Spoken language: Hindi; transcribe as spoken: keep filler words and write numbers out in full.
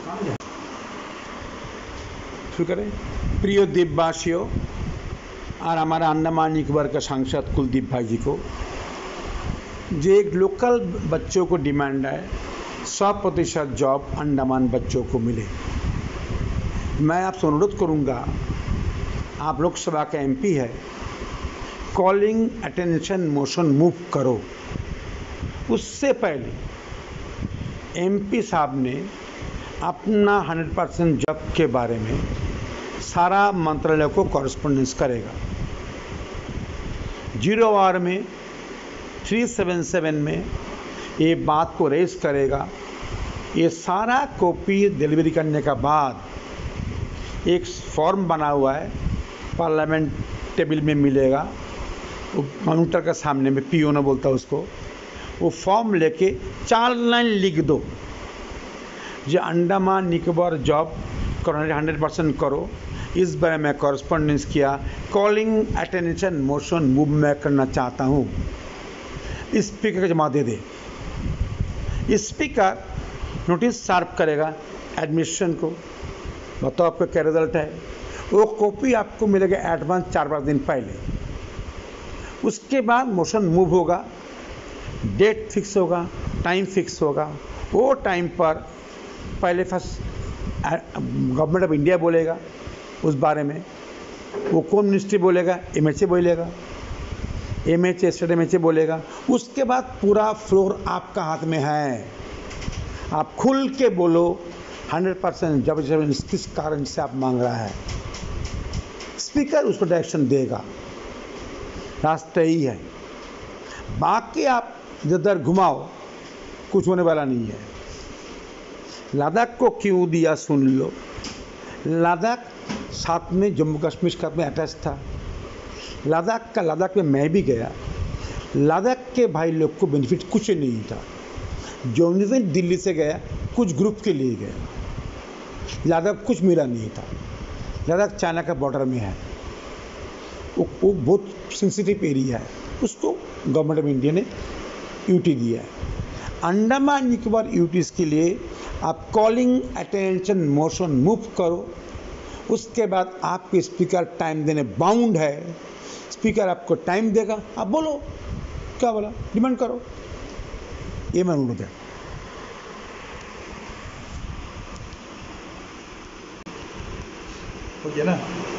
शुरू करें। प्रिय द्वीपवासियों और हमारा अंडमान निकोबार का सांसद कुलदीप भाई जी को, जो एक लोकल बच्चों को डिमांड है सौ प्रतिशत जॉब अंडमान बच्चों को मिले। मैं आपसे अनुरोध करूंगा, आप लोकसभा का एमपी है, कॉलिंग अटेंशन मोशन मूव करो। उससे पहले एमपी साहब ने अपना हंड्रेड परसेंट जॉब के बारे में सारा मंत्रालय को कॉरेस्पॉन्डेंस करेगा। जीरो आवर में थ्री सेवन सेवन में ये बात को रेज करेगा। ये सारा कॉपी डिलीवरी करने का बाद एक फॉर्म बना हुआ है, पार्लियामेंट टेबल में मिलेगा, वो मॉनिटर का सामने में पीओ ना बोलता उसको, वो फॉर्म लेके चार लाइन लिख दो, जो अंडमान निकोबार जॉब करो हंड्रेड परसेंट करो। इस बारे में कॉरेस्पॉन्डेंस किया, कॉलिंग अटेंशन मोशन मूव मैं करना चाहता हूँ। स्पीकर को जमा दे दे। स्पीकर नोटिस सर्व करेगा एडमिनिस्ट्रेशन को, बताओ आपका क्या रिजल्ट है। वो कॉपी आपको मिलेगा एडवांस चार पाँच दिन पहले। उसके बाद मोशन मूव होगा, डेट फिक्स होगा, टाइम फिक्स होगा। वो टाइम पर पहले फर्स्ट गवर्नमेंट ऑफ इंडिया बोलेगा उस बारे में, वो कौन मिनिस्ट्री बोलेगा, एमएचए बोलेगा, एमएचए स्टेट एमएचए बोलेगा। उसके बाद पूरा फ्लोर आपका हाथ में है, आप खुल के बोलो हंड्रेड परसेंट जब जब किस कारण से आप मांग रहा है। स्पीकर उसको डायरेक्शन देगा, रास्ता ही है। बाकी आप इधर घुमाओ, कुछ होने वाला नहीं है। लद्दाख को क्यों दिया सुन लो। लद्दाख साथ में जम्मू कश्मीर के साथ में अटैच था। लद्दाख का लद्दाख में मैं भी गया। लद्दाख के भाई लोग को बेनिफिट कुछ नहीं था। जो दिल्ली से गया कुछ ग्रुप के लिए गया, लद्दाख कुछ मिला नहीं था। लद्दाख चाइना का बॉर्डर में है, वो, वो बहुत सेंसिटिव एरिया है, उसको गवर्नमेंट ऑफ इंडिया ने यूटी दिया है। अंडमान निकोबार यूटीज के लिए आप कॉलिंग अटेंशन मोशन मूव करो। उसके बाद आपके स्पीकर टाइम देने बाउंड है। स्पीकर आपको टाइम देगा, आप बोलो क्या बोला, डिमांड करो। ये मैं अनुरोध है। हो गया ना।